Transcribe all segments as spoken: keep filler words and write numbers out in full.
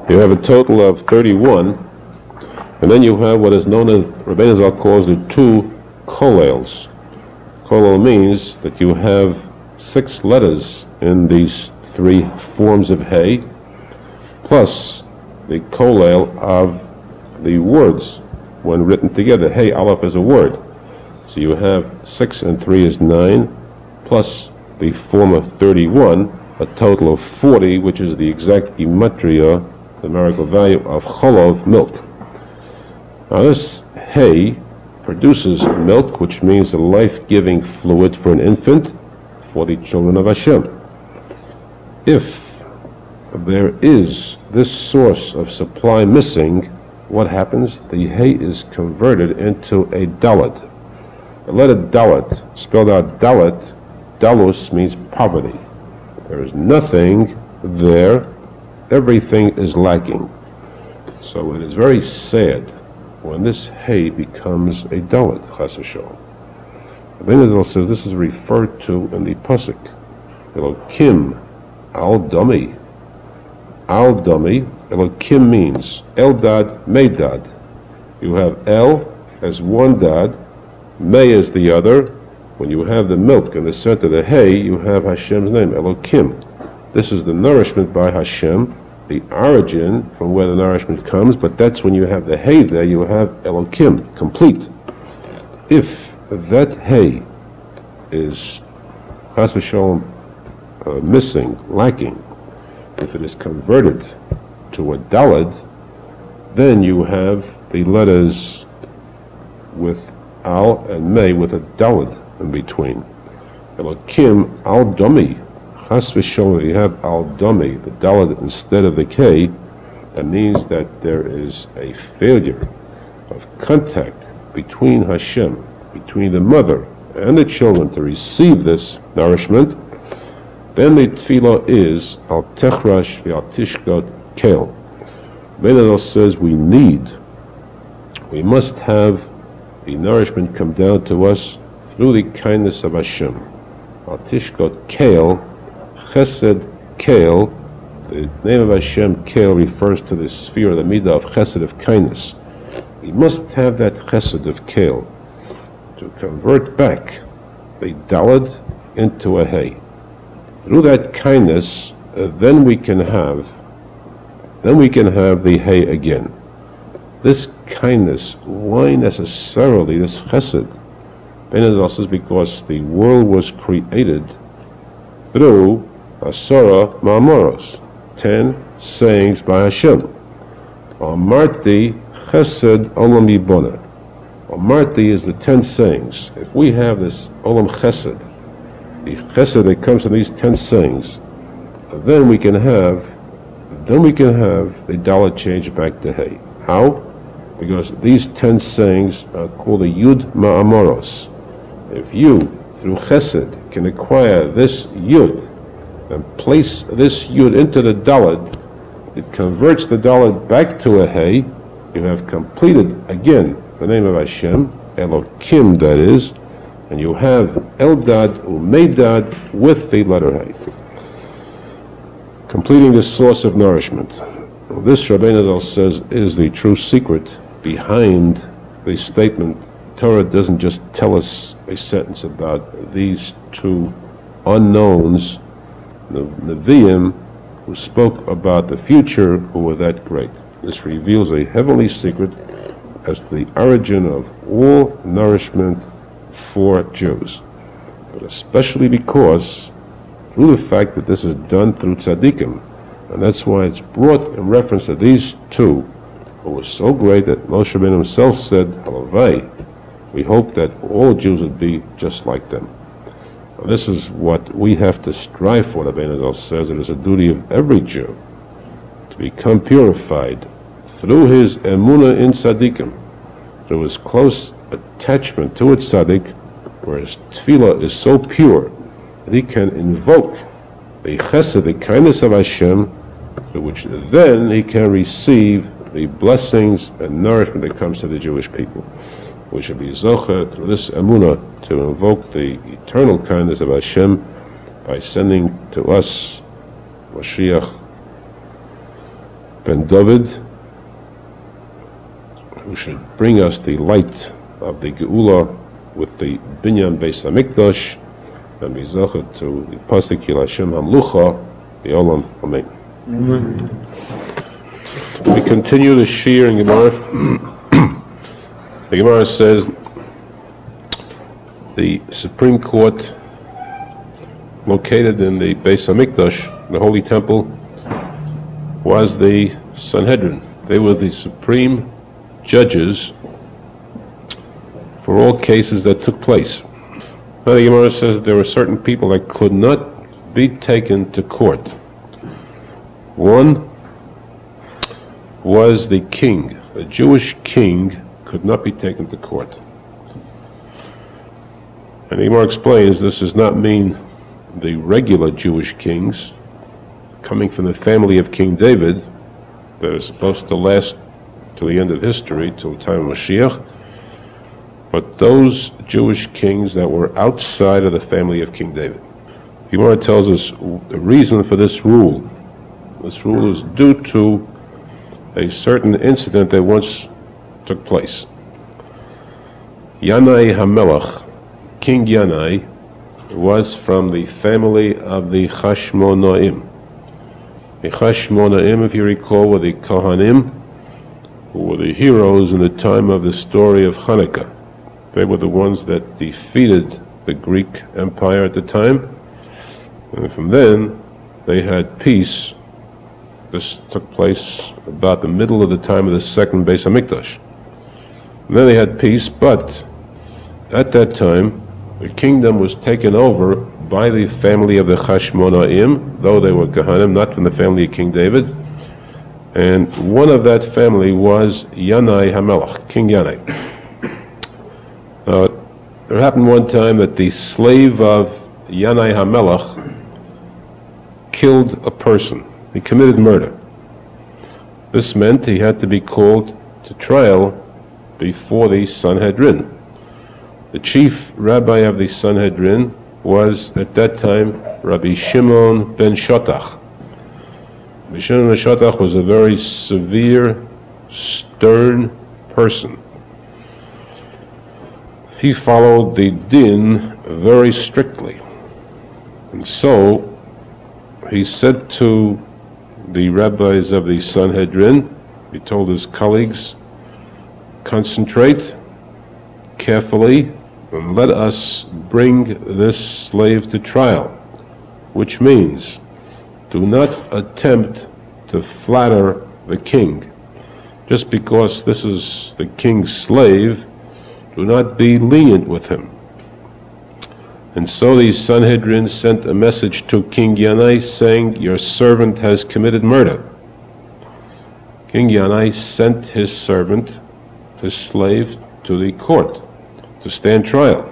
You have a total of thirty-one, and then you have what is known as, Rabbeinu Zal calls the two kollels. Kollel means that you have six letters in these three forms of hay, plus the kollel of the words when written together. Hey, aleph is a word. So you have six and three is nine, plus the form of thirty-one, a total of forty, which is the exact gematria, the numerical value of cholov, milk. Now this hay produces milk, which means a life-giving fluid for an infant, for the children of Hashem. If there is this source of supply missing, what happens? The hay is converted into a dalet. The letter dalet, spelled out dalet, dalus means poverty. There is nothing there. Everything is lacking. So it is very sad when this hay becomes a dalet, chas v'sholom. Rabbeinu says this is referred to in the pasuk, Elokim al dami. Al dami, Elokim means Eldad, Meidad. You have El as one dad, May as the other. When you have the milk in the center of the hay, you have Hashem's name, Elokim. This is the nourishment by Hashem, the origin from where the nourishment comes, but that's when you have the hay there, you have Elokim, complete. If that hay is, chas v'sholom, uh, missing, lacking, if it is converted to a daled, then you have the letters with al and may with a daled in between. Elokim al domi. Chas v'sholom, you have al domi, the daled instead of the k. That means that there is a failure of contact between Hashem, between the mother and the children to receive this nourishment. Then the tefillah is al techrash v'al tishkot kel. Rabbeinu says we need, we must have the nourishment come down to us through the kindness of Hashem. Al tishkot kel, chesed kel. The name of Hashem, kel, refers to the sphere, the midah of chesed, of kindness. We must have that chesed of kel to convert back the daled into a hay. Through that kindness, uh, then we can have, then we can have the hay again. This kindness, why necessarily this chesed? Rabbeinu says because the world was created through Asara Ma'amoros, ten sayings by Hashem. Amarti chesed olam yibona. Amarti is the ten sayings. If we have this olam chesed, the chesed that comes from these ten sayings, then we can have, then we can have the dalet change back to hay. How? Because these ten sayings are called the Yud Ma'amoros. If you, through chesed, can acquire this Yud and place this Yud into the dalet, it converts the dalet back to a hay. You have completed again the name of Hashem, Elokim that is, and you have Eldad Umeidad with the letter hay, completing the source of nourishment. This, Rabbeinu says, is the true secret behind the statement. Torah doesn't just tell us a sentence about these two unknowns, the Nevi'im, who spoke about the future, who were that great. This reveals a heavenly secret as to the origin of all nourishment for Jews, but especially because through the fact that this is done through tzaddikim, and that's why it's brought in reference to these two who were so great that Moshe Rabbeinu himself said, Halavai, we hope that all Jews would be just like them. Now, this is what we have to strive for. Rabbeinu says it is a duty of every Jew to become purified through his emunah in tzaddikim, through his close attachment to a tzaddik, where his tefillah is so pure that he can invoke the chesed, the kindness of Hashem, through which then he can receive the blessings and nourishment that comes to the Jewish people. We should be zocheh through this emunah to invoke the eternal kindness of Hashem by sending to us Mashiach ben David, who should bring us the light of the Geula with the Binyan Beis HaMikdash, and be zocher to the pasuk Yil Hashem Hamlucha, the Olam. Amen. Amen. We continue the Shir in Gemara. The Gemara says the Supreme Court located in the Beis HaMikdash, the Holy Temple, was the Sanhedrin. They were the supreme judges for all cases that took place. Now the Gemara says there were certain people that could not be taken to court. One was the king. A Jewish king could not be taken to court. And the Gemara explains this does not mean the regular Jewish kings coming from the family of King David that is supposed to last to the end of history, till the time of Mashiach, but those Jewish kings that were outside of the family of King David. The Gemara tells us the reason for this rule. This rule is due to a certain incident that once took place. Yanai HaMelech, King Yanai, was from the family of the Chashmonaim. The Chashmonaim, if you recall, were the Kohanim, who were the heroes in the time of the story of Hanukkah. They were the ones that defeated the Greek Empire at the time, and from then they had peace. This took place about the middle of the time of the second Beis HaMikdash. And then they had peace, but at that time the kingdom was taken over by the family of the Chashmonaim, though they were Kohanim, not from the family of King David. And one of that family was Yanai HaMelech, King Yanai. Now, there happened one time that the slave of Yanai HaMelech killed a person. He committed murder. This meant he had to be called to trial before the Sanhedrin. The chief rabbi of the Sanhedrin was at that time Rabbi Shimon ben Shotach. Rabbi Shimon ben Shotach was a very severe, stern person. He followed the din very strictly. And so he said to the rabbis of the Sanhedrin, he told his colleagues, concentrate carefully and let us bring this slave to trial, which means do not attempt to flatter the king. Just because this is the king's slave, do not be lenient with him. And so the Sanhedrin sent a message to King Yanai saying, your servant has committed murder. King Yanai sent his servant, his slave, to the court to stand trial.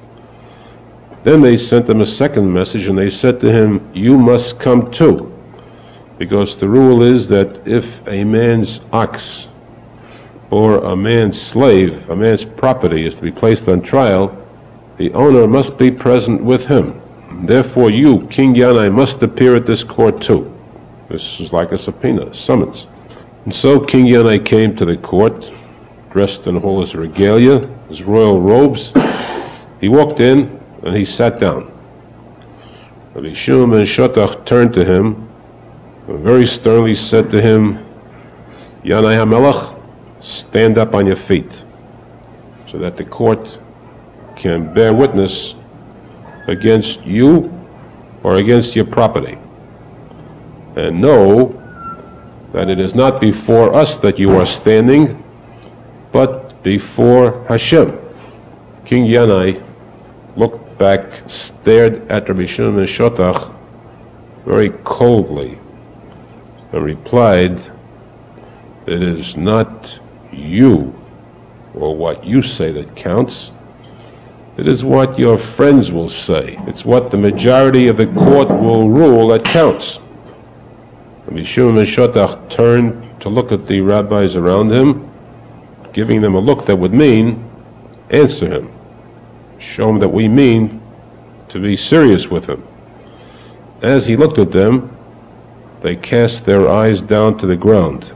Then they sent him a second message and they said to him, you must come too, because the rule is that if a man's ox or a man's slave, a man's property is to be placed on trial, the owner must be present with him. Therefore you, King Yanai, must appear at this court too. This is like a subpoena, a summons. And so King Yanai came to the court, dressed in all his regalia, his royal robes. He walked in and he sat down. Rabbi Shimon ben Shotach turned to him and very sternly said to him, Yanai HaMelech, stand up on your feet, so that the court can bear witness against you or against your property. And know that it is not before us that you are standing, but before Hashem. King Yanai looked back, stared at Rabbi Shimon ben Shotach very coldly, and replied, it is not you or what you say that counts. It is what your friends will say. It's what the majority of the court will rule that counts. Rabbi Shimon ben Shotach turned to look at the rabbis around him, giving them a look that would mean, answer him. Show him that we mean to be serious with him. As he looked at them, they cast their eyes down to the ground.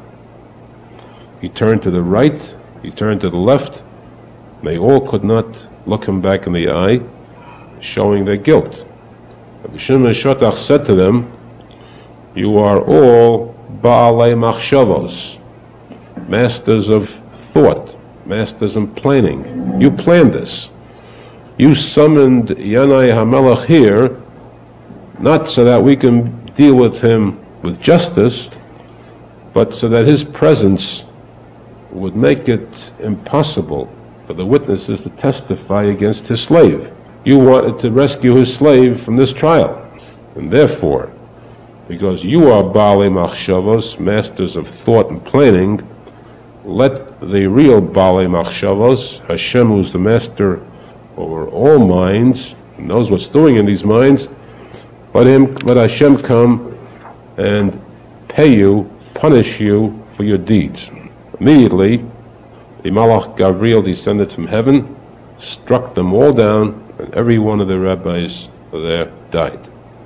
He turned to the right, he turned to the left, and they all could not look him back in the eye, showing their guilt. Rabbi Shimon ben Shotach said to them, "You are all Ba'alei Machshavos, masters of thought, masters in planning. You planned this. You summoned Yanai HaMelech here, not so that we can deal with him with justice, but so that his presence would make it impossible for the witnesses to testify against his slave. You wanted to rescue his slave from this trial. And therefore, because you are Baalei Machshavos, masters of thought and planning, let the real Baalei Machshavos, Hashem, who's the master over all minds, and knows what's doing in these minds, let him, let Hashem come and pay you, punish you for your deeds." Immediately, the Malach Gabriel descended from heaven, struck them all down, and every one of the rabbis there died.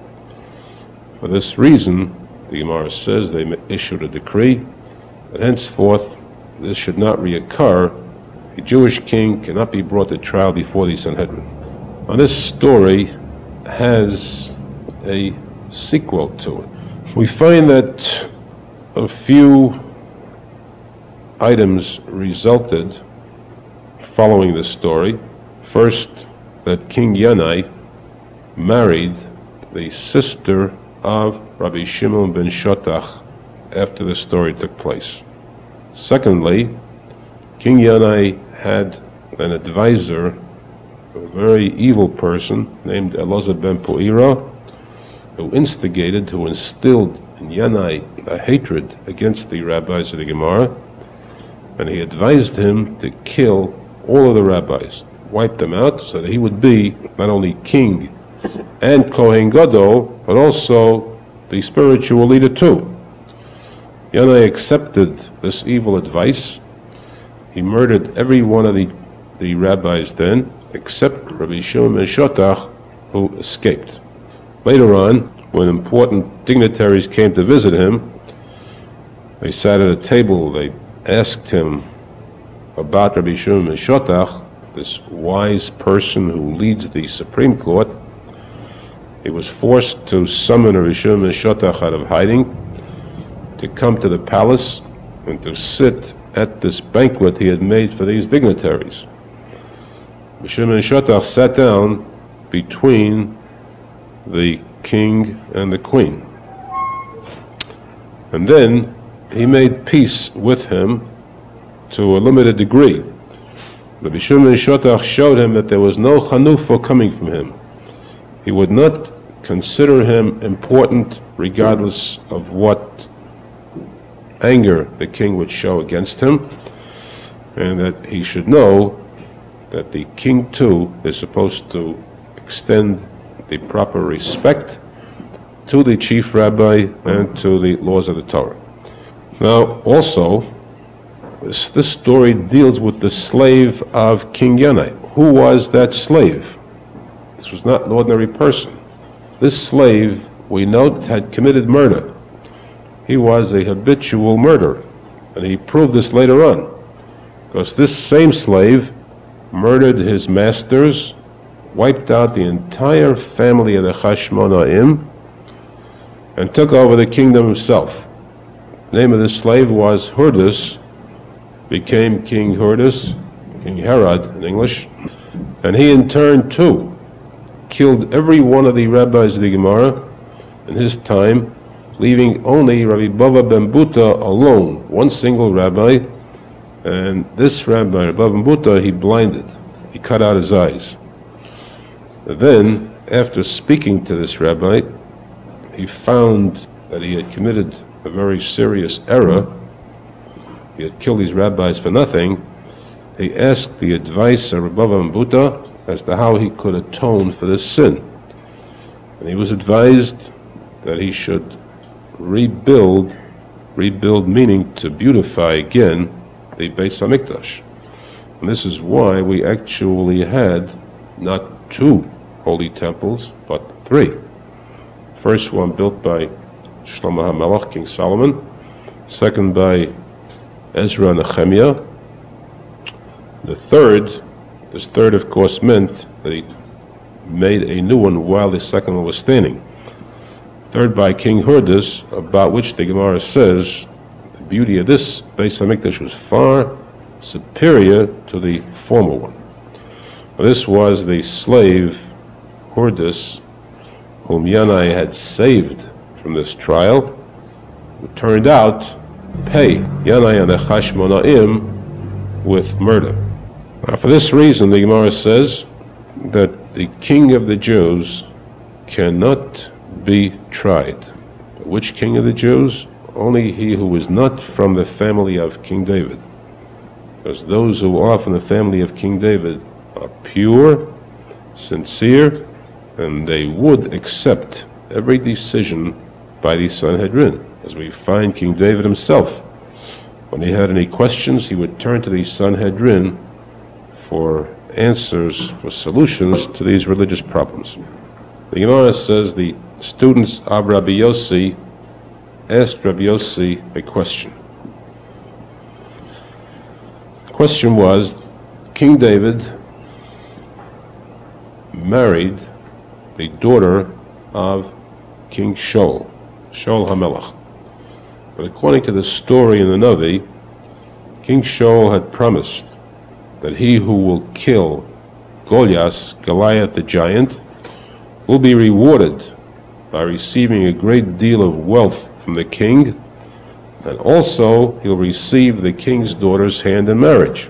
For this reason, the Gemara says, they issued a decree that henceforth this should not reoccur. A Jewish king cannot be brought to trial before the Sanhedrin. Now, this story has a sequel to it. We find that a few items resulted following this story. First, that King Yanai married the sister of Rabbi Shimon ben Shotach after the story took place. Secondly, King Yanai had an advisor, a very evil person named Elazar ben Po'ira, who instigated, who instilled in Yanai a hatred against the rabbis of the Gemara, and he advised him to kill all of the rabbis, wipe them out, so that he would be not only king and Kohen Gadol, but also the spiritual leader too. Yanai accepted this evil advice. He murdered every one of the, the rabbis then, except Rabbi Shimon ben Shotach, who escaped. Later on, when important dignitaries came to visit him, they sat at a table, they asked him about Rabbi Shimon ben Shotach, this wise person who leads the Supreme Court. He was forced to summon Rabbi Shimon ben Shotach out of hiding, to come to the palace and to sit at this banquet he had made for these dignitaries. Rabbi Shimon ben Shotach sat down between the king and the queen. And then he made peace with him to a limited degree. Rabbi Shimon ben Shotach showed him that there was no chanufah coming from him. He would not consider him important regardless of what anger the king would show against him, and that he should know that the king too is supposed to extend the proper respect to the chief rabbi and to the laws of the Torah. Now, also, this, this story deals with the slave of King Yanai. Who was that slave? This was not an ordinary person. This slave, we note, had committed murder. He was a habitual murderer, and he proved this later on, because this same slave murdered his masters, wiped out the entire family of the Hashmonaim, and took over the kingdom himself. The name of this slave was Hurdus, became King Hurdus, King Herod in English, and he in turn too killed every one of the rabbis of the Gemara in his time, leaving only Rabbi Bava ben Buta alone, one single rabbi, and this rabbi, Rabbi ben Buta, he blinded, he cut out his eyes. And then, after speaking to this rabbi, he found that he had committed a very serious error. He had killed these rabbis for nothing. He asked the advice of Rabbi ben Buta as to how he could atone for this sin. And he was advised that he should rebuild, rebuild meaning to beautify again the Beis HaMikdash. And this is why we actually had not two holy temples, but three. First one built by Shlomo HaMelech, King Solomon. Second by Ezra and Nehemiah. The third, this third of course meant that he made a new one while the second one was standing. Third by King Hurdas, about which the Gemara says the beauty of this Beis HaMikdash was far superior to the former one. This was the slave Hurdas, whom Yanai had saved from this trial, who turned out to pay Yanai and the Chashmonaim with murder. Now, for this reason, the Gemara says that the king of the Jews cannot be tried. Which king of the Jews? Only he who is not from the family of King David. Because those who are from the family of King David are pure, sincere, and they would accept every decision by the Sanhedrin. As we find King David himself, when he had any questions, he would turn to the Sanhedrin for answers, for solutions to these religious problems. The Gemara says the students of Rabbi Yossi asked Rabbi Yossi a question. The question was, King David married the daughter of King Shaul, Shaul HaMelech. But according to the story in the Navi, King Shaul had promised that he who will kill Goliath, Goliath the giant, will be rewarded by receiving a great deal of wealth from the king, and also he'll receive the king's daughter's hand in marriage.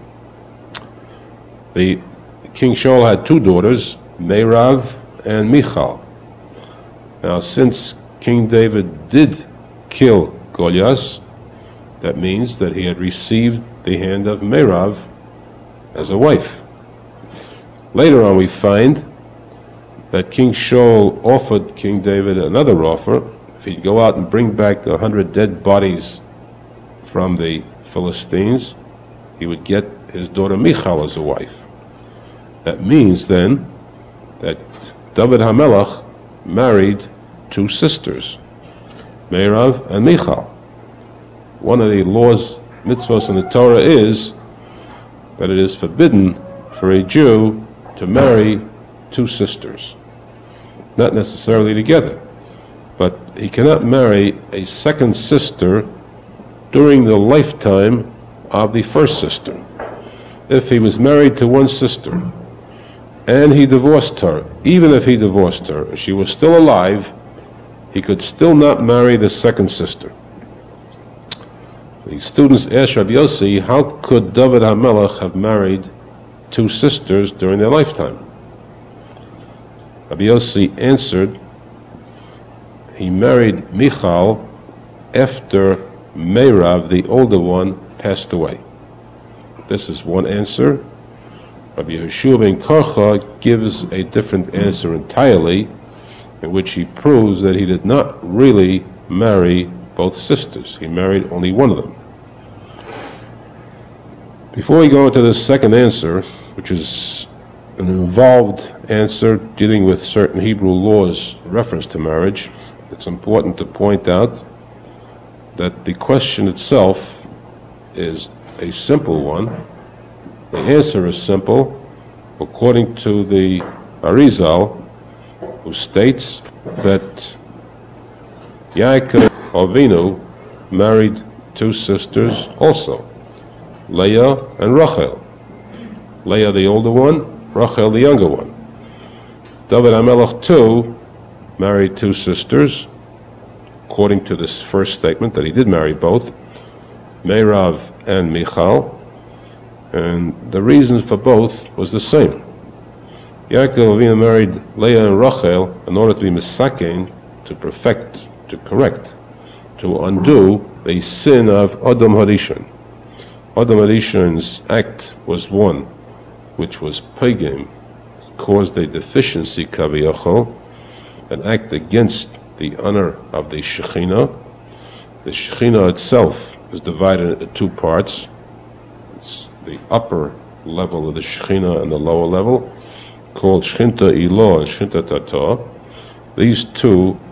The King Shaul had two daughters, Merav and Michal. Now, since King David did kill Goliath, that means that he had received the hand of Merav as a wife. Later on we find that King Shaul offered King David another offer. If he'd go out and bring back a hundred dead bodies from the Philistines, he would get his daughter Michal as a wife. That means then that David HaMelech married two sisters, Merav and Michal. One of the laws, mitzvahs in the Torah is that it is forbidden for a Jew to marry two sisters. Not necessarily together, but he cannot marry a second sister during the lifetime of the first sister. If he was married to one sister and he divorced her, even if he divorced her, she was still alive, he could still not marry the second sister. The students asked Rabbi Yossi, how could David HaMelech have married two sisters during their lifetime? Rabbi Yossi answered, he married Michal after Merav, the older one, passed away. This is one answer. Rabbi Yehoshua ben Karcha gives a different answer entirely, in which he proves that he did not really marry both sisters. He married only one of them. Before we go into the second answer, which is an involved answer dealing with certain Hebrew laws in reference to marriage, it's important to point out that the question itself is a simple one. The answer is simple, according to the Arizal, who states that Yaakov Avinu married two sisters also, Leah and Rachel. Leah the older one, Rachel the younger one. David HaMelech too married two sisters, according to this first statement that he did marry both, Merav and Michal, and the reason for both was the same. Yaakov Avinu married Leah and Rachel in order to be misakein, to perfect, to correct, to undo the sin of Adam Harishon. Adam Harishon's act was one which was pagim, caused a deficiency, kaviyachol, an act against the honor of the Shekhinah. The Shekhinah itself is divided into two parts. It's the upper level of the Shekhinah and the lower level, called Shchinta Ilo and Shchinta Tata. These two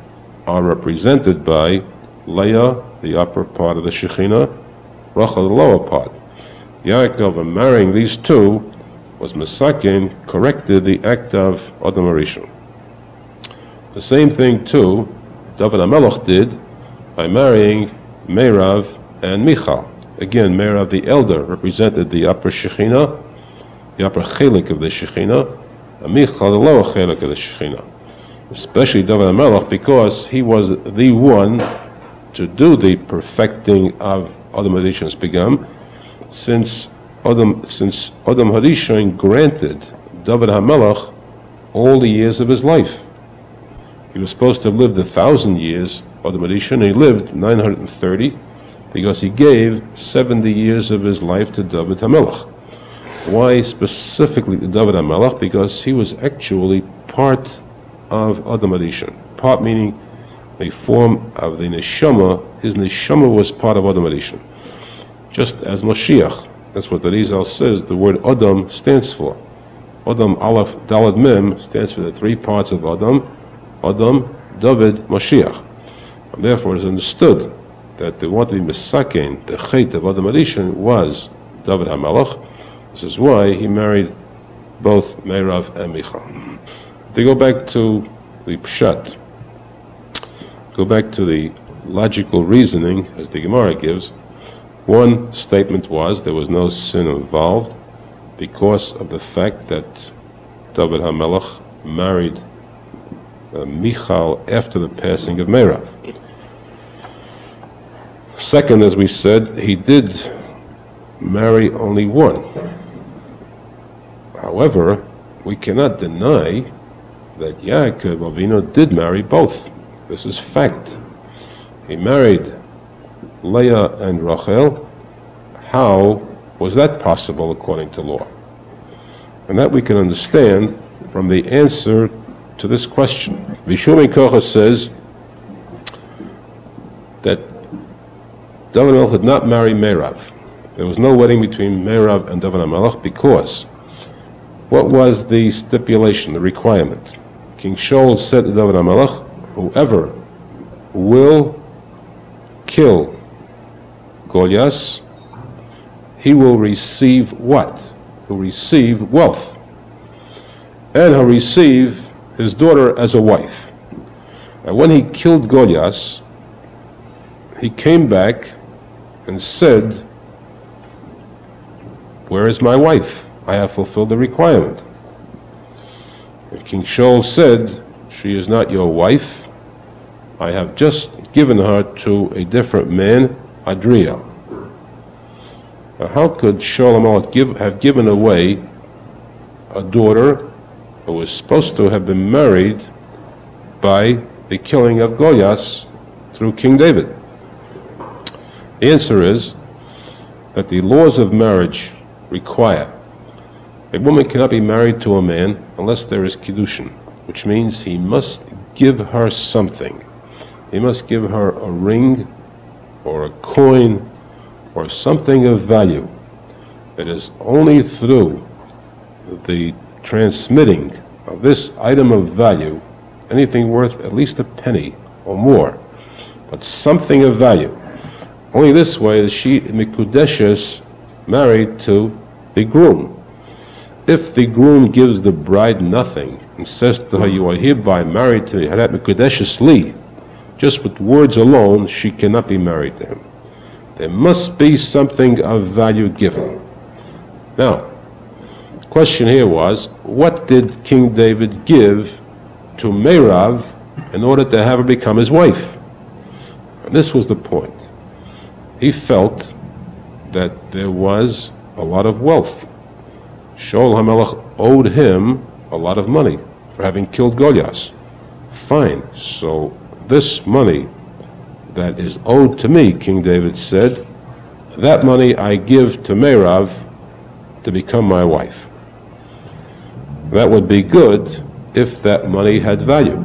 are represented by Leah, the upper part of the Shekhinah, Rachel, the lower part. Yaakov, in marrying these two, was Mesakin, corrected the act of Adam Harishon. The same thing, too, David HaMelech did by marrying Meirav and Michal. Again, Meirav, the elder, represented the upper Shekhinah, the upper chelik of the Shekhinah, and Michal, the lower chelik of the Shekhinah. Especially David HaMelech, because he was the one to do the perfecting of Adam Harishon's pigam, since Adam, since Adam Harishon granted David HaMelech all the years of his life. He was supposed to have lived a thousand years, Adam Harishon, and he lived nine hundred thirty, because he gave seventy years of his life to David HaMelech. Why specifically to David HaMelech? Because he was actually part of Adam Harishon. Part meaning a form of the neshama. His neshama was part of Adam Harishon. Just as Moshiach. That's what the Rizal says the word Adam stands for. Adam, Aleph, Dalad, Mem stands for the three parts of Adam. Adam, David, Moshiach. And therefore it is understood that the one to be Mesaken, the Chet of Adam Harishon, was David HaMelech. This is why he married both Meirav and Michal. They go back to the Pshat, go back to the logical reasoning, as the Gemara gives. One statement was there was no sin involved because of the fact that David HaMelech married uh, Michal after the passing of Meirav. Second, as we said, he did marry only one. However, we cannot deny that Yaakov Avinu did marry both. This is fact. He married Leah and Rachel. How was that possible according to law? And that we can understand from the answer to this question. Vishumi Kocha says that David HaMelech did not marry Meirav. There was no wedding between Meirav and David HaMelech because what was the stipulation, the requirement? King Shaul said to David HaMelech, whoever will kill Goliath, he will receive what? He'll receive wealth. And he'll receive his daughter as a wife. And when he killed Goliath, he came back and said, where is my wife? I have fulfilled the requirement. And King Shaul said, she is not your wife. I have just given her to a different man, Adriel. Now, how could Shaul HaMelech give, have given away a daughter who was supposed to have been married by the killing of Goliath through King David? The answer is that the laws of marriage require a woman cannot be married to a man unless there is kiddushin, which means he must give her something. He must give her a ring or a coin or something of value. It is only through the transmitting of this item of value, anything worth at least a penny or more, but something of value. Only this way is she mikudeshes married to the groom. If the groom gives the bride nothing and says to her, you are hereby married to Harat Mikudeshes Li, just with words alone, she cannot be married to him. There must be something of value given. Now, the question here was, what did King David give to Meirav in order to have her become his wife? And this was the point. He felt that there was a lot of wealth. Shaul HaMelech owed him a lot of money for having killed Goliath. Fine, so this money that is owed to me, King David said, that money I give to Meirav to become my wife. That would be good if that money had value.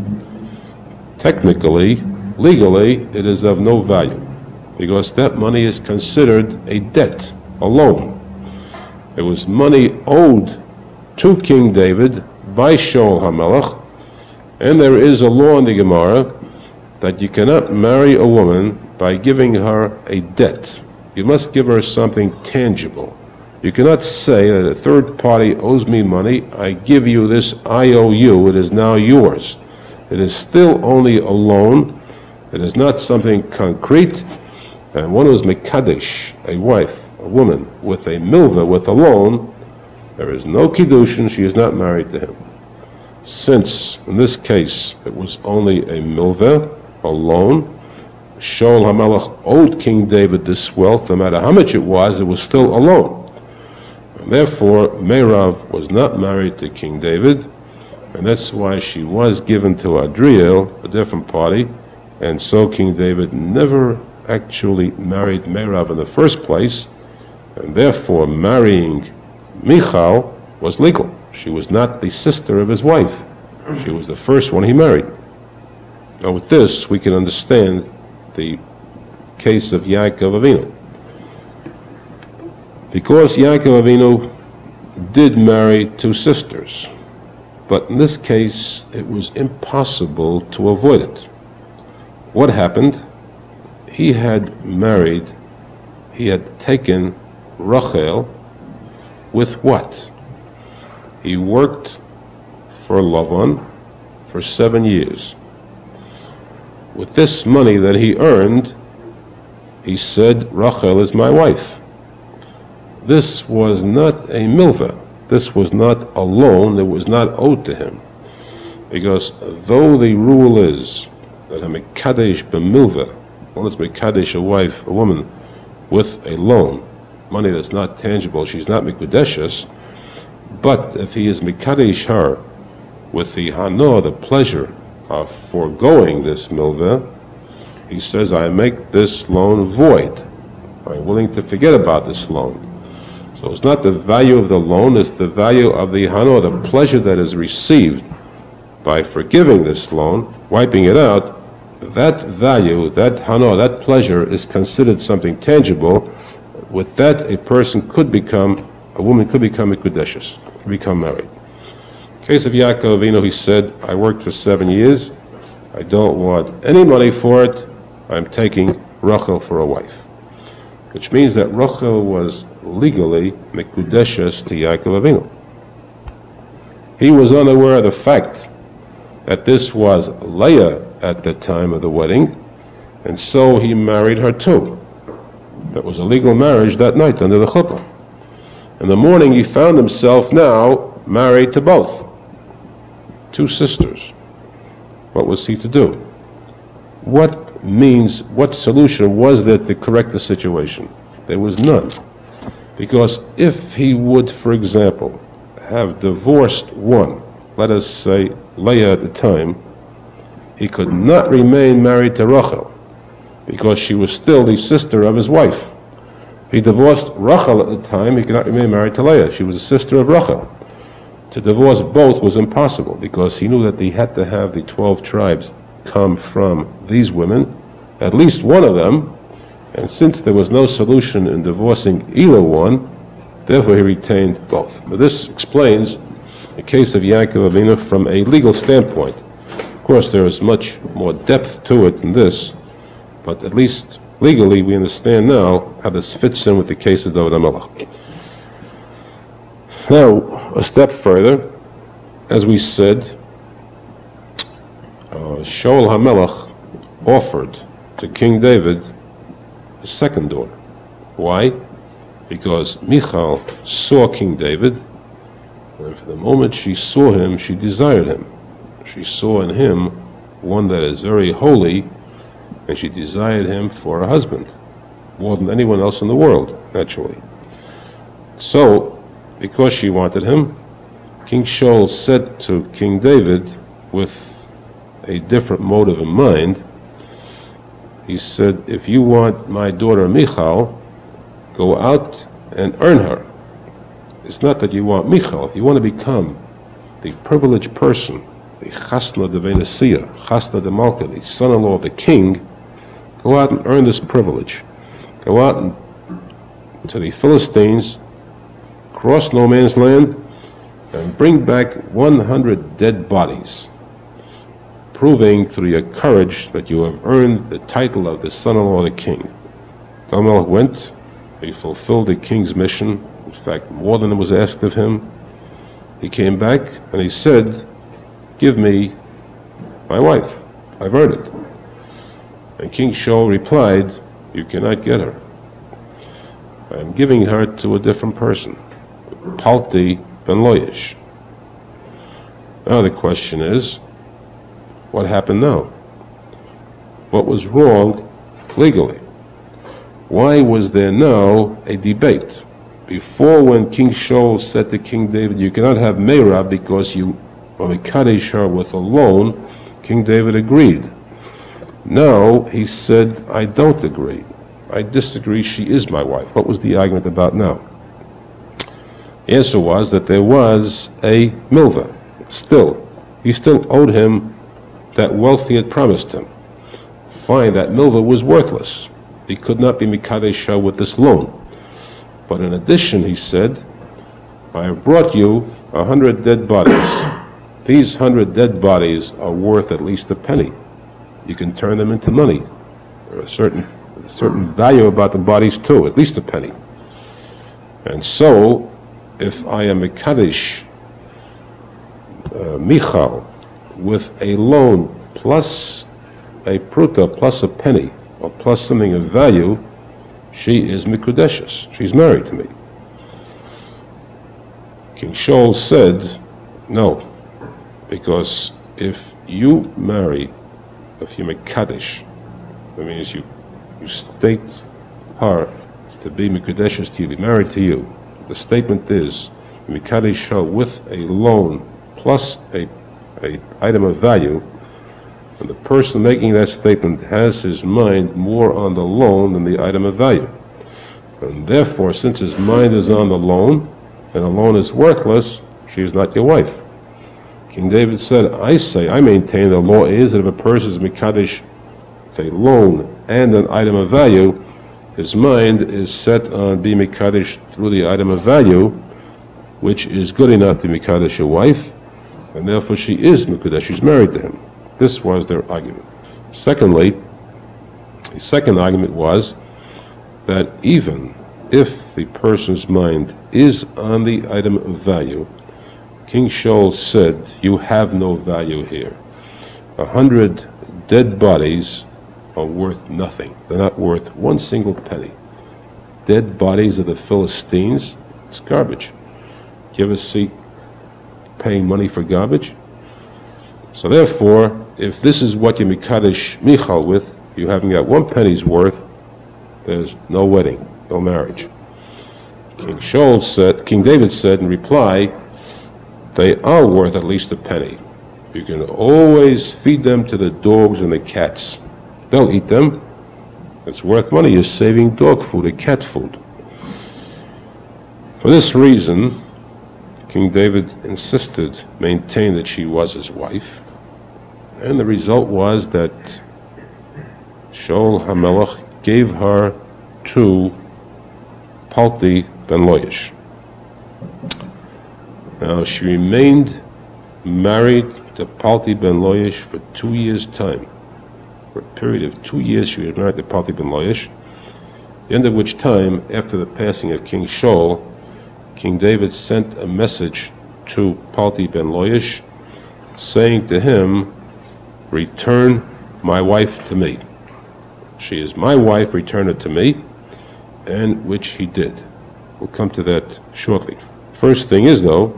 Technically, legally, it is of no value because that money is considered a debt, a loan. It was money owed to King David by Shaul HaMelech, and there is a law in the Gemara that you cannot marry a woman by giving her a debt. You must give her something tangible. You cannot say that a third party owes me money, I give you this I O U, it is now yours. It is still only a loan, it is not something concrete, and one who is mekadesh, a wife, a woman, with a milva, with a loan, there is no kiddushin, she is not married to him. Since, in this case, it was only a milva, a loan, Shaul HaMelech owed King David this wealth, no matter how much it was, it was still a loan. And therefore, Meirav was not married to King David, and that's why she was given to Adriel, a different party, and so King David never actually married Meirav in the first place, and therefore marrying Michal was legal. She was not the sister of his wife. She was the first one he married. Now with this, we can understand the case of Yaakov Avinu. Because Yaakov Avinu did marry two sisters, but in this case it was impossible to avoid it. What happened? He had married, he had taken Rachel with what? He worked for Lavan for seven years. With this money that he earned, he said, Rachel is my wife. This was not a milva. This was not a loan. It was not owed to him. Because though the rule is that a mekadesh b'milva, one is mekadesh a wife, a woman, with a loan, money that's not tangible, she's not mekudeshes, but if he is mekadesh her with the hano, the pleasure of foregoing this milva, he says, I make this loan void. I'm willing to forget about this loan. So it's not the value of the loan, it's the value of the hano, the pleasure that is received by forgiving this loan, wiping it out. That value, that hano, that pleasure is considered something tangible. With that, a person could become, a woman could become a kudeshes, become married. In the case of Yaakov Avinu, he said, I worked for seven years, I don't want any money for it, I'm taking Rachel for a wife. Which means that Rachel was legally mekudeshes to Yaakov Avinu. He was unaware of the fact that this was Leah at the time of the wedding, and so he married her too. That was a legal marriage that night under the chuppah. In the morning he found himself now married to both, two sisters. What was he to do? What means, what solution was there to correct the situation? There was none. Because if he would, for example, have divorced one, let us say Leah at the time, he could not remain married to Rachel, because she was still the sister of his wife. He divorced Rachel at the time, he could not remain married to Leah. She was a sister of Rachel. To divorce both was impossible, because he knew that he had to have the twelve tribes come from these women, at least one of them, and since there was no solution in divorcing either one, therefore he retained both. But this explains the case of Yaakov Avinu from a legal standpoint. Of course, there is much more depth to it than this, but at least legally we understand now how this fits in with the case of David HaMelech. Now, a step further, as we said, uh, Shaul HaMelech offered to King David a second daughter. Why? Because Michal saw King David, and for the moment she saw him, she desired him. She saw in him one that is very holy, and she desired him for a husband, more than anyone else in the world, naturally. So, because she wanted him, King Shaul said to King David, with a different motive in mind, he said, if you want my daughter Michal, go out and earn her. It's not that you want Michal. If you want to become the privileged person, the Chasna de Venesiya, Chasna de Malka, the son-in-law of the king, go out and earn this privilege. Go out and, to the Philistines, cross no man's land, and bring back one hundred dead bodies. proving through your courage that you have earned the title of the son-in-law of the king. Abimelech went, he fulfilled the king's mission, in fact more than was asked of him. He came back and he said, give me my wife, I've earned it. And King Shaul replied, you cannot get her. I am giving her to a different person, Palti ben Loish. Now the question is, what happened now? What was wrong legally? Why was there now a debate? Before, when King Shaul said to King David, you cannot have Meirab because you are mekadesh her with a loan, King David agreed. Now he said, I don't agree. I disagree, she is my wife. What was the argument about now? The answer was that there was a milva. Still, he still owed him that wealth he had promised him. Fine, that milva was worthless. He could not be mekadesh her with this loan. But in addition, he said, I have brought you a hundred dead bodies. These hundred dead bodies are worth at least a penny. You can turn them into money. There are a certain, a certain value about the bodies too, at least a penny. And so, if I am mekadesh uh, Michal with a loan plus a pruta plus a penny, or plus something of value, she is mikudeshes. She's married to me. King Shaul said, no, because if you marry, if you make kaddish, that means you, you state her to be mikudeshes to you, be married to you. The statement is, mikaddish her with a loan plus a, a item of value, and the person making that statement has his mind more on the loan than the item of value. And therefore, since his mind is on the loan, and the loan is worthless, she is not your wife. King David said, I say, I maintain the law is that if a person is mekadesh, a loan and an item of value, his mind is set on being mekadesh through the item of value, which is good enough to be mekadesh your wife, and therefore she is mekadesh, she's married to him. This was their argument. Secondly, the second argument was that even if the person's mind is on the item of value, King Shaul said, you have no value here. A hundred dead bodies are worth nothing. They're not worth one single penny. Dead bodies of the Philistines, it's garbage. Do you ever see paying money for garbage? So therefore, if this is what you mekadesh Michal with, you haven't got one penny's worth, there's no wedding, no marriage. King Shaul said, King David said in reply, they are worth at least a penny. You can always feed them to the dogs and the cats. They'll eat them. It's worth money. You're saving dog food and cat food. For this reason, King David insisted, maintained that she was his wife. And the result was that Shaul HaMelech gave her to Palti ben Loish. Now she remained married to Palti ben Loish for two years' time. For a period of two years she was married to Palti ben Loish, at the end of which time, after the passing of King Shaul, King David sent a message to Palti ben Loish saying to him, return my wife to me. She is my wife, return her to me, and which he did. We'll come to that shortly. First thing is, though,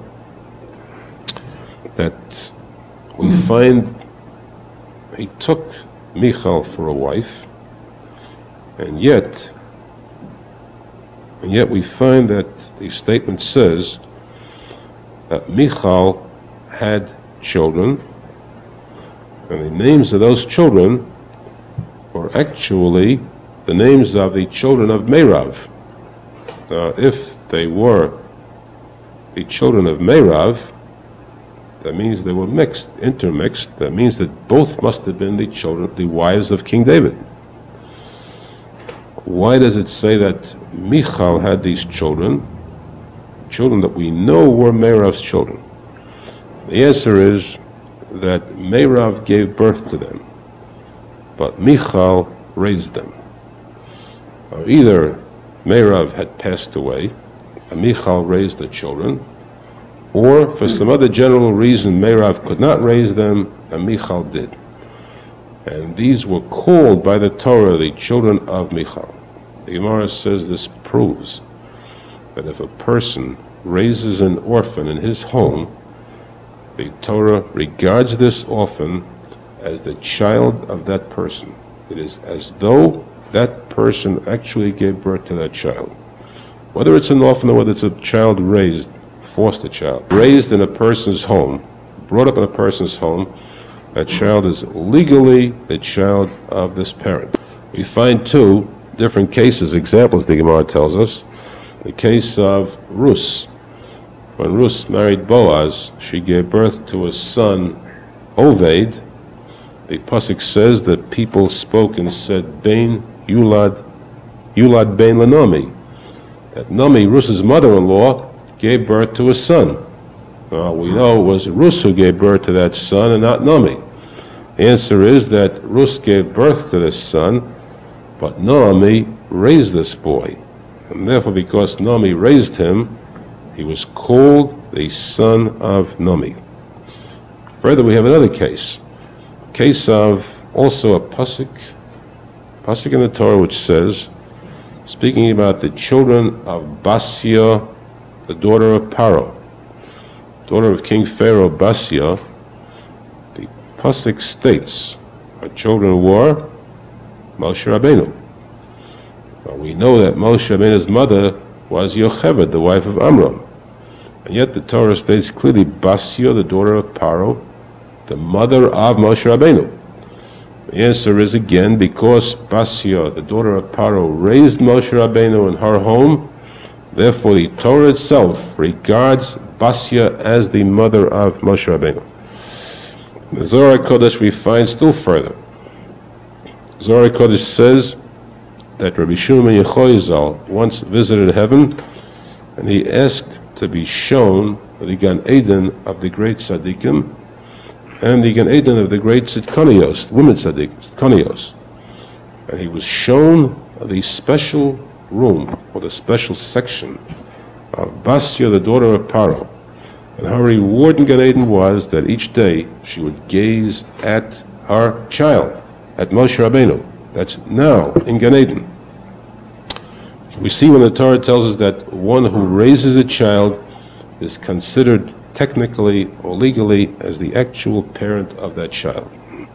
that we find he took Michal for a wife, and yet, and yet we find that the statement says that Michal had children, and the names of those children were actually the names of the children of Meirav. Uh, if they were the children of Meirav, that means they were mixed, intermixed. That means that both must have been the children, the wives of King David. Why does it say that Michal had these children, children that we know were Meirav's children? The answer is that Meirav gave birth to them, but Michal raised them. Or either Meirav had passed away, and Michal raised the children, or for some other general reason Meirav could not raise them, and Michal did. And these were called by the Torah the children of Michal. The Gemara says this proves that if a person raises an orphan in his home, the Torah regards this orphan as the child of that person. It is as though that person actually gave birth to that child. Whether it's an orphan or whether it's a child raised, foster child, raised in a person's home, brought up in a person's home, that child is legally the child of this parent. We find two different cases, examples the Gemara tells us. The case of Rus. When Rus married Boaz, she gave birth to a son, Oved. The pasuk says that people spoke and said, Bein Yulad, Yulad Bein Lanomi. That Nami, Rus's mother-in-law, gave birth to a son. Well, we know it was Rus who gave birth to that son and not Nami. The answer is that Rus gave birth to this son, but Naomi raised this boy. And therefore, because Naomi raised him, he was called the son of Naomi. Further, we have another case. Case of also a pasuk, pasuk in the Torah which says, speaking about the children of Basia, the daughter of Paro, daughter of King Pharaoh Basia, the pasuk states, her children were Moshe Rabbeinu. Well, we know that Moshe Rabbeinu's mother was Yocheved, the wife of Amram. And yet the Torah states clearly Basia, the daughter of Paro, the mother of Moshe Rabbeinu. The answer is again because Basia, the daughter of Paro, raised Moshe Rabbeinu in her home. Therefore, the Torah itself regards Basia as the mother of Moshe Rabbeinu. In the Zohar Kodesh we find still further. Zohar Kodesh says that Rabbi Shimon ben Yochai Zal once visited heaven, and he asked to be shown the Gan Eden of the great tzaddikim and the Gan Eden of the great tzidkanios, women tzaddik, tzidkanios. And he was shown the special room, or the special section of Basia, the daughter of Paro. And her reward in Gan Eden was that each day she would gaze at her child, at Moshe Rabbeinu. That's now in Gan Eden. We see when the Torah tells us that one who raises a child is considered technically or legally as the actual parent of that child.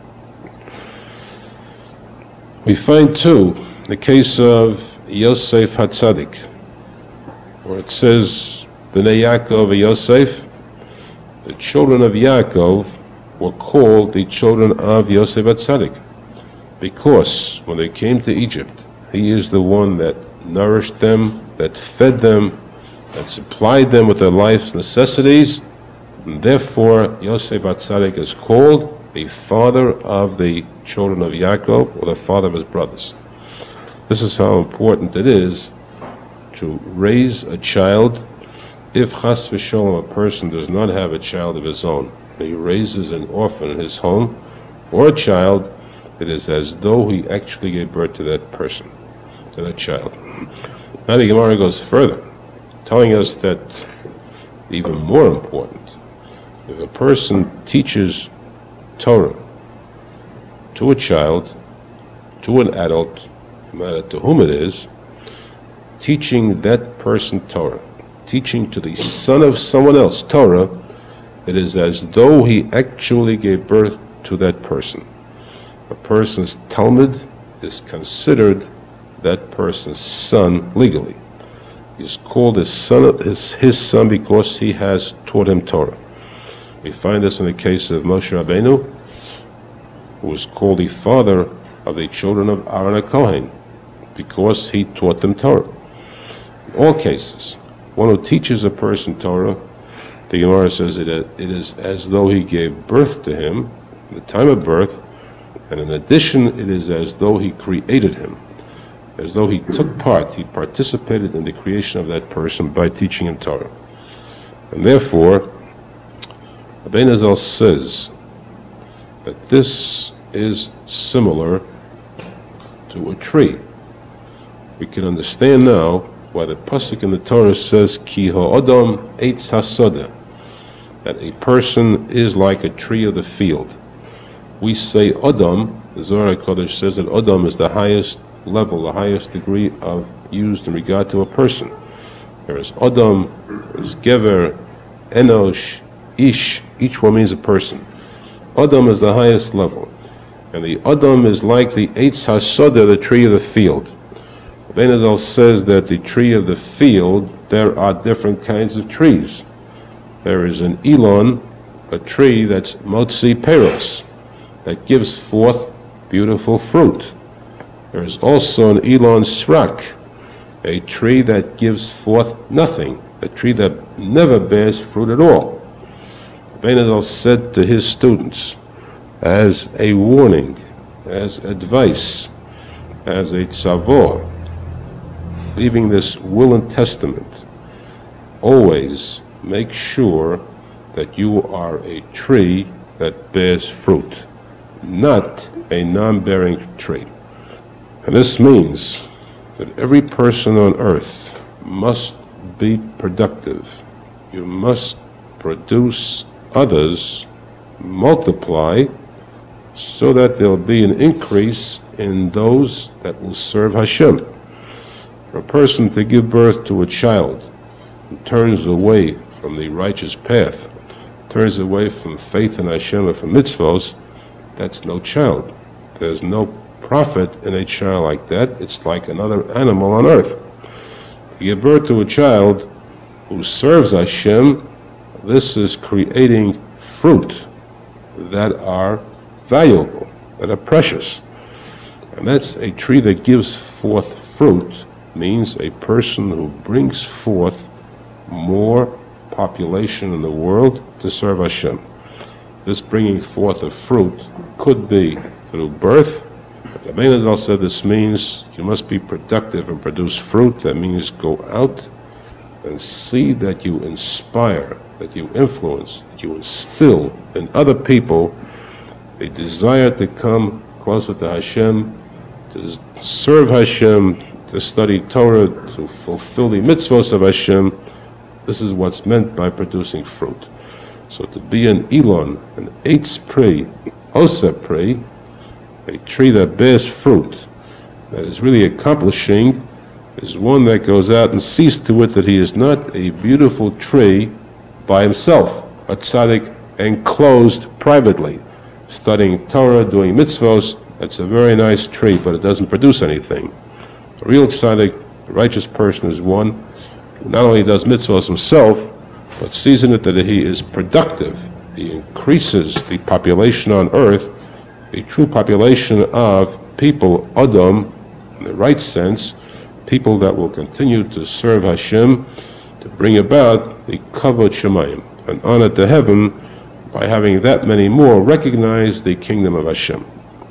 We find too the case of Yosef HaTzadik, where it says, Bnei Yaakov Yosef, the children of Yaakov were called the children of Yosef HaTzadik, because when they came to Egypt, he is the one that nourished them, that fed them, that supplied them with their life's necessities, and therefore Yosef HaTzadik is called the father of the children of Yaakov, or the father of his brothers. This is how important it is to raise a child. If chas v'sholom a person does not have a child of his own, he raises an orphan in his home, or a child, it is as though he actually gave birth to that person, to that child. Now the Gemara goes further, telling us that even more important, if a person teaches Torah to a child, to an adult, no matter to whom it is, teaching that person Torah, teaching to the son of someone else Torah, it is as though he actually gave birth to that person. A person's Talmud is considered that person's son legally. He is called his son, his, his son because he has taught him Torah. We find this in the case of Moshe Rabbeinu, who was called the father of the children of Aaron HaKohen, because he taught them Torah. In all cases, one who teaches a person Torah, the Gemara says it, it is as though he gave birth to him at the time of birth, and in addition, it is as though he created him, as though he took part, he participated in the creation of that person by teaching him Torah. And therefore, Rabbeinu Zal says that this is similar to a tree. We can understand now why the pasuk in the Torah says, Ki ha'odam eitz hasoda, that a person is like a tree of the field. We say Odam, the Zohar HaKodesh says that Odam is the highest level, the highest degree of used in regard to a person. There is Odam, there is Gever, Enosh, Ish, each one means a person. Odam is the highest level. And the Odam is like the Eitz HaSoda, the tree of the field. Rabbeinu Zal says that the tree of the field, there are different kinds of trees. There is an Elon, a tree that's Motzi Peros, that gives forth beautiful fruit. There is also an Elon Srak, a tree that gives forth nothing, a tree that never bears fruit at all. Rabbeinu Zal said to his students, as a warning, as advice, as a tzavor, leaving this will and testament, always make sure that you are a tree that bears fruit, not a non-bearing tree. And this means that every person on earth must be productive. You must produce others, multiply, so that there will be an increase in those that will serve Hashem. For a person to give birth to a child who turns away from the righteous path, turns away from faith in Hashem or from mitzvos, that's no child. There's no profit in a child like that. It's like another animal on earth. You give birth to a child who serves Hashem, this is creating fruit that are valuable, that are precious. And that's a tree that gives forth fruit, means a person who brings forth more population in the world to serve Hashem. This bringing forth of fruit could be through birth. Rabbeinu Zal said this means you must be productive and produce fruit. That means go out and see that you inspire, that you influence, that you instill in other people a desire to come closer to Hashem, to serve Hashem, to study Torah, to fulfill the mitzvos of Hashem. This is what's meant by producing fruit. So to be an Elon, an Eitz Pri, Osa Pri, a tree that bears fruit, that is really accomplishing, is one that goes out and sees to it that he is not a beautiful tree by himself, a tzaddik enclosed privately, studying Torah, doing mitzvos. That's a very nice tree, but it doesn't produce anything. A real tzaddik, a righteous person, is one who not only does mitzvos himself, but sees in it that he is productive. He increases the population on earth, a true population of people, Adam, in the right sense, people that will continue to serve Hashem, to bring about the kavod shemayim, an honor to heaven, by having that many more recognize the kingdom of Hashem.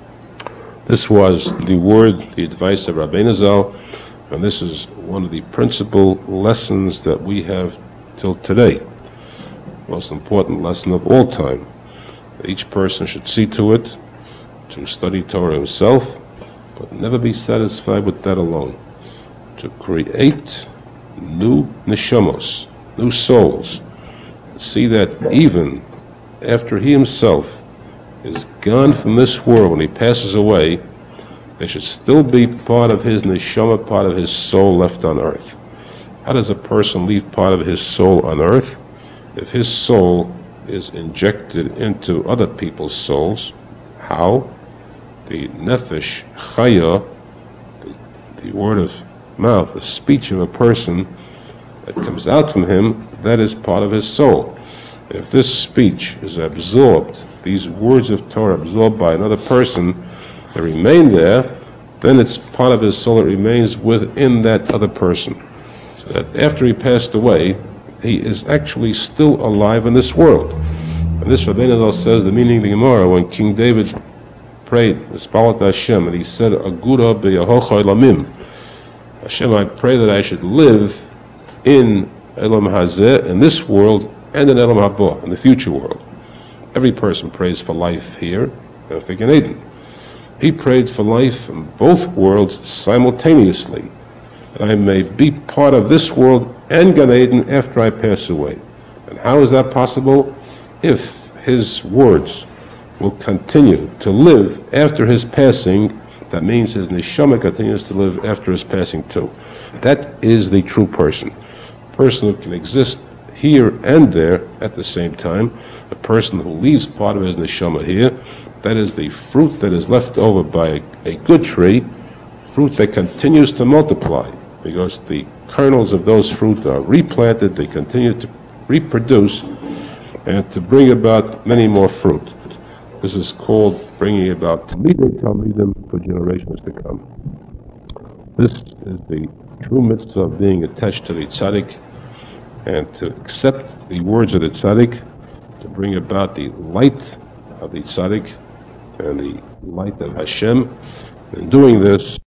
This was the word, the advice of Rabbeinu Zal, and this is one of the principal lessons that we have till today. Most important lesson of all time. Each person should see to it to study Torah himself, but never be satisfied with that alone. To create new neshamos, new souls. See that even after he himself is gone from this world, when he passes away, there should still be part of his neshama, part of his soul left on earth. How does a person leave part of his soul on earth? If his soul is injected into other people's souls, how? The nefesh chaya, the, the word of mouth, the speech of a person that comes out from him, that is part of his soul. If this speech is absorbed, these words of Torah absorbed by another person, they remain there, then it's part of his soul that remains within that other person. So that after he passed away, he is actually still alive in this world. And this Rabbeinu Zal says the meaning of the Gemara when King David prayed, Espalat Hashem, and he said, Agura be'yahocha elamim. Hashem, I pray that I should live in Elam Hazeh, in this world, and in Elam Haba, in the future world. Every person prays for life here, and for Gan Eden. He prayed for life in both worlds simultaneously, that I may be part of this world and Gan Eden after I pass away. And how is that possible? If his words will continue to live after his passing, that means his neshama continues to live after his passing too. That is the true person. A person who can exist here and there at the same time. A person who leaves part of his neshama here. That is the fruit that is left over by a good tree, fruit that continues to multiply, because the kernels of those fruit are replanted, they continue to reproduce, and to bring about many more fruit. This is called bringing about Talmidei Talmidim for generations to come. This is the true mitzvah of being attached to the tzaddik, and to accept the words of the tzaddik, to bring about the light of the tzaddik, and the light of Hashem. In doing this,